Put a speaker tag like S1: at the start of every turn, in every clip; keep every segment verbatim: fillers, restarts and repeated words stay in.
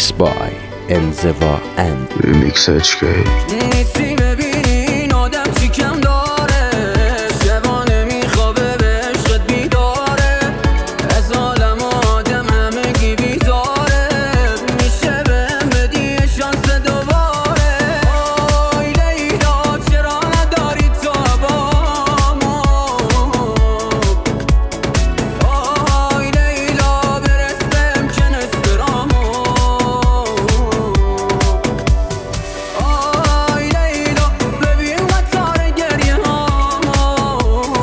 S1: Remix by انزوا and
S2: Remix اچ کی.
S3: نیستی ببینین آدم چی کم داره، شبانه میخوابه به عشقت بیداره، از عالم آدم همگی بیزاره، میشه بهم بدی شانس دوباره. آی لیلا چرا نداری تو بامو، آی لیلا برس بهم که نسترامو، آی لیلا ببین قطار گریه هامو،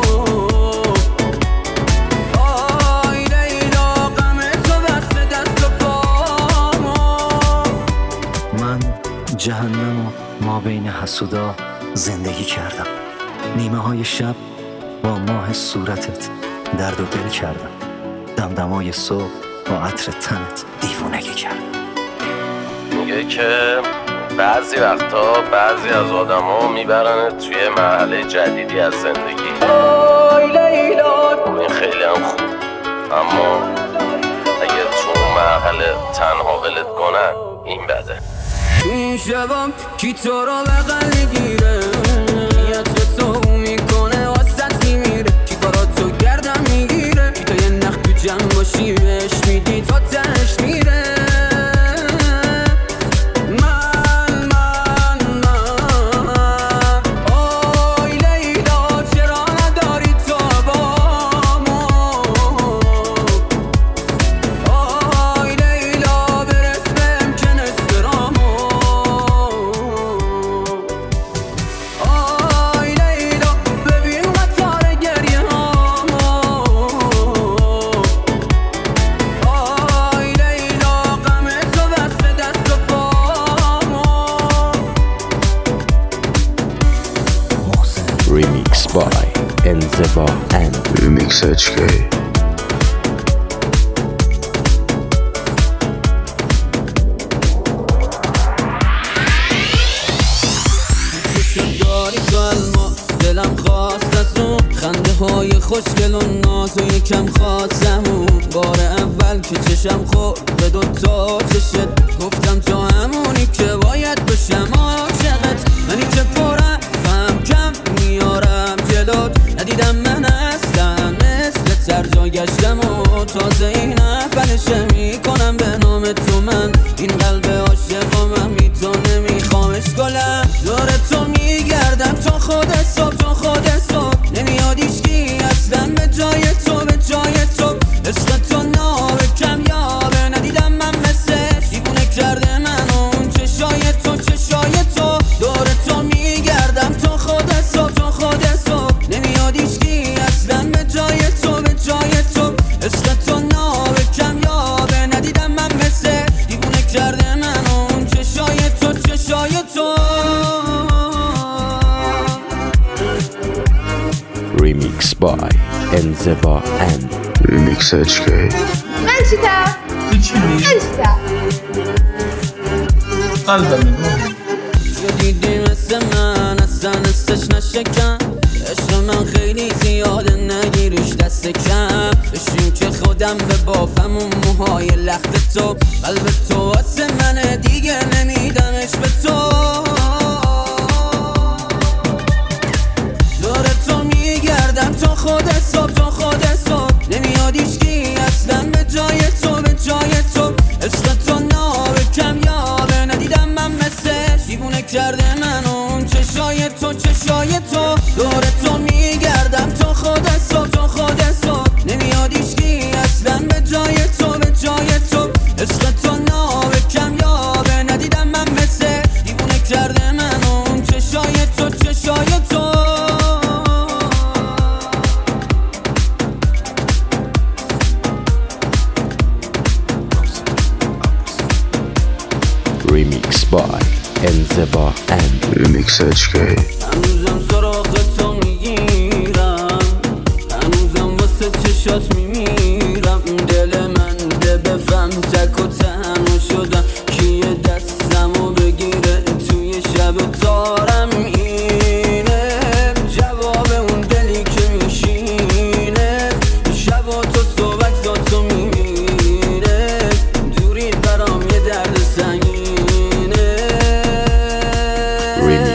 S3: آی لیلا غم تو بسته دست و پامو.
S4: من جهنم و ما بین حسودا زندگی کردم، نیمه های شب با ماه صورتت درد و دل کردم، دمدمای صبح با عطر تنت دیوونگی کردم.
S5: میگه که بعضی وقتا بعضی از آدما میبرنت توی مرحله جدیدی از زندگی.
S3: آی لیلا
S5: این خیلی هم خوب، اما اگه تو اون مرحله تنها ولت کنن این بده.
S3: تو این شبام کی تو رو بغل میگیره، نیت به تو میکنه واسط میمیره، کی کاراتو گردم میگیره، کی تو یه نخ تو جمع باشی بهش میدی تا تهش میره. من من من آی لیلا چرا نداری تو بامو، آی لیلا برس بهم که نسترامو، آی لیلا ببین قطار گریه هامو، آی لیلا غم تو بسته دست و پامو.
S1: Remix by انزوا and
S2: Remix اچ کی.
S3: داری تو الماس دلم خواست از اون خنده های خوشگل و ناز و یکم خواستم اون بار اول که چشم خورد به دوتا چشت، گفتم تو همونی که باید بشم عاشقت، منی که پرم فهم کم میارم جلوت، ندیدم من اصلا مثل ترجا گشتم و تازه این اولشه میکنم به نام تو من این قلب عاشق و من بی تو نمیخوامش گلم، دور تو میگردم تا خود صبح تا خود صبح، نمیاد ایشکی اصلا به جای تو به جای تو، عشق تو نابه کمیابه، ندیدم من مثل دیوونه کرده من اون چشای تو چشای تو، دور تو میگردم تا خود صبح تا خود صبح، نمیاد ایشکی اصلا به جای تو به جای تو، عشق تو نابه کمیابه، ندیدم من مثل دیوونه کرده من اون چشای تو چشای تو.
S1: Remix by انزوا and
S2: Remix اچ کی.
S6: من چیتا؟ من چیتا؟
S7: قلبم میگم
S3: تو دیدی مثل من اصلا استش نشکم، عشق من خیلی زیاده نگیریش دست کم، بشیم که خودم به بافم اون موهای لخت تو، قلب تو واسه منه دیگه نمیدمش به تو، دور تو میگردم تا خود صبح تا خود صبح، نمیاد ایشکی اصلا به جای تو به جای تو، عشق تو نابه کمیابه، ندیدم من مثل دیوونه کرده من اون چشای تو چشای تو، دور تو میگردم تا خود صبح تا خود صبح، نمیاد ایشکی اصلا به جای تو به جای تو، عشق تو نابه کمیابه، ندیدم من مثل دیوونه کرده من اون چشای تو چشای تو.
S1: Remix by انزوا and
S2: Remix اچ کی.
S3: هنوزم سراغ تو میگیرم، هنوزم واسه چشات میمیرم، دل من ده بفهم تک و تنها شدم، کیه دستمو بگیره توی شب تارم اینه، جواب اون دلی که میشینه، شب و تو صبح تو میمیره، دوری برام یه درد سر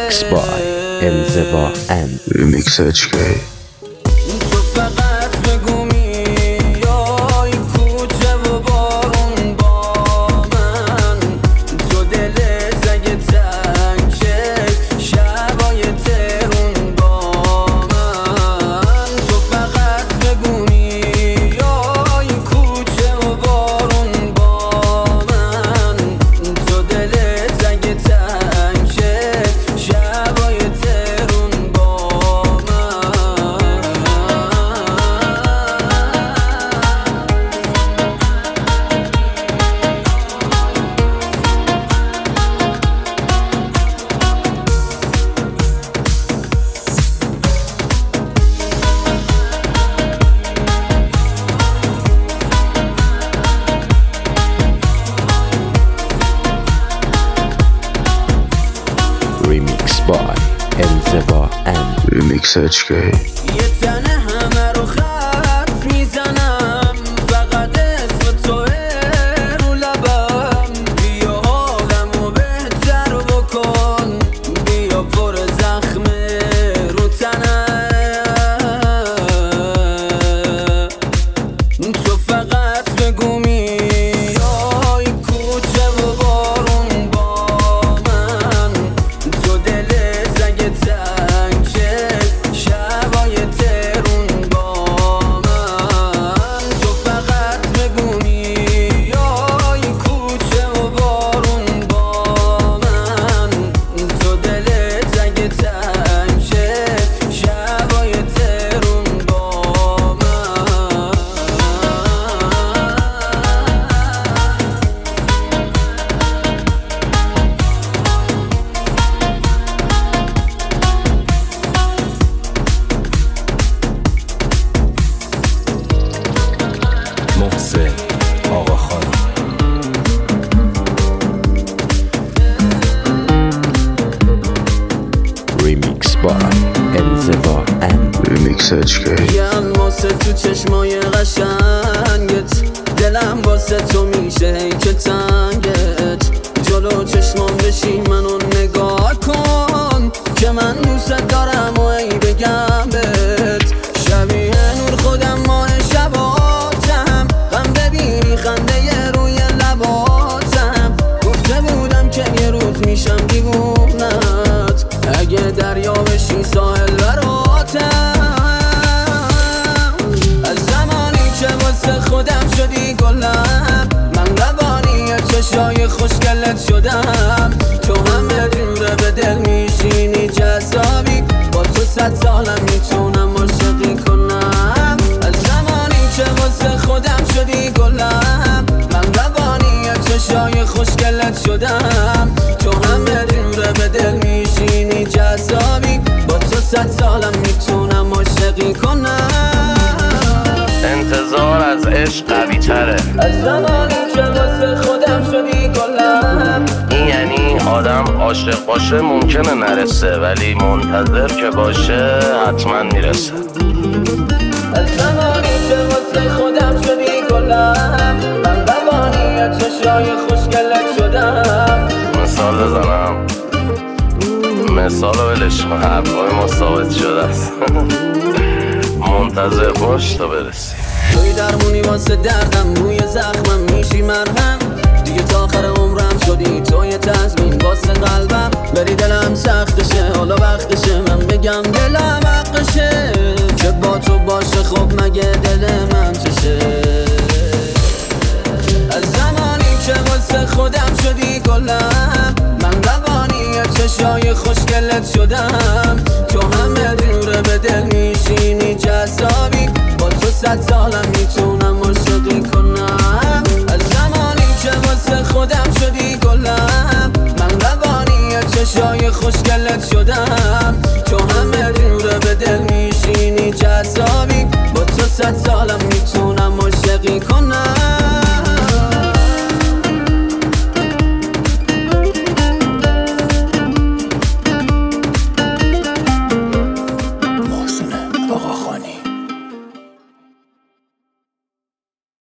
S1: Remix by انزوا and
S2: Remix H K.
S3: تو فقط بگو میای کوچه و بارون با من تو دل زگه تنگه شبای ترون با من تو فقط بگو میای کوچه و بارون با من تو دل زگه تنگه شبای ترون با من
S1: Remix by انزوا and
S2: Remix H K.
S3: یه تنه همه رو خط میزنم فقط اسم توه رو لبم بیا حالمو بهتر بکن بیا پر زخمه رو تنم تو فقط بگو میای کوچه و بارون با من تو دل زگه تنگه شبای ترون با من تو فقط بگو میای کوچه و بارون با من تو دل زگه تنگه شبای ترون با من
S7: محسن آقا خانم
S1: Remix by انزوا and
S2: Remix H K.
S3: یه الماسه تو چشمای قشنگت دلم واسه تو میشه هی که تنگت جلو چشمام بشی منو نگاه کن که من دوست دارم و ای بگم بهت شبیه نور خودم ماه شباتم غم ببینی خنده روی لباتم گفته بودم که یه روز میشم دیوونت اگه دریا بشی ساحل براتم از زمانی که واسه خودم شدی گلم من روانی چشای خوشگلت شدم تو همه جوره به دل میشینی جذابی با تو صد سالم میتونم عاشقی کنم از زمانی که واسه خودم شدی گلم من روانی چشای خوشگلت شدم تو همه جوره به دل میشینی جذابی با تو صد سالم میتونم عاشقی کنم
S5: انتظار از عشق قوی تره
S3: از زمانی که واسه خودم شدی گلم
S5: این یعنی آدم عاشق باشه ممکنه نرسه ولی منتظر که باشه حتما میرسه
S3: از زمانی که واسه خودم شدی گلم من روانی چشای خوشگلت شدم
S5: مثال بزنم مثال رو ولش کن حرفای ما ثابت شده است منتظر باش تا برسی
S3: توی درمونی واسه دردم روی زخمم میشی مرهم دیگه تا آخر عمرم شدی توی تضمین واسه قلبم بری دلم سختشه حالا وقتشه من بگم دلم حقشه که با تو باشه خب مگه دل من چشه از زمانی که واسه خودم شدی گلم من روانی چشای خوشگلت شدم تو همه جوره به دل میشینی جذابی با تو صد سالم میتونم عاشقی کنم از زمانی که واسه خودم شدی گلم من روانی چشای خوشگلت شدم تو همه جوره به دل میشینی جذابی با تو صد سالم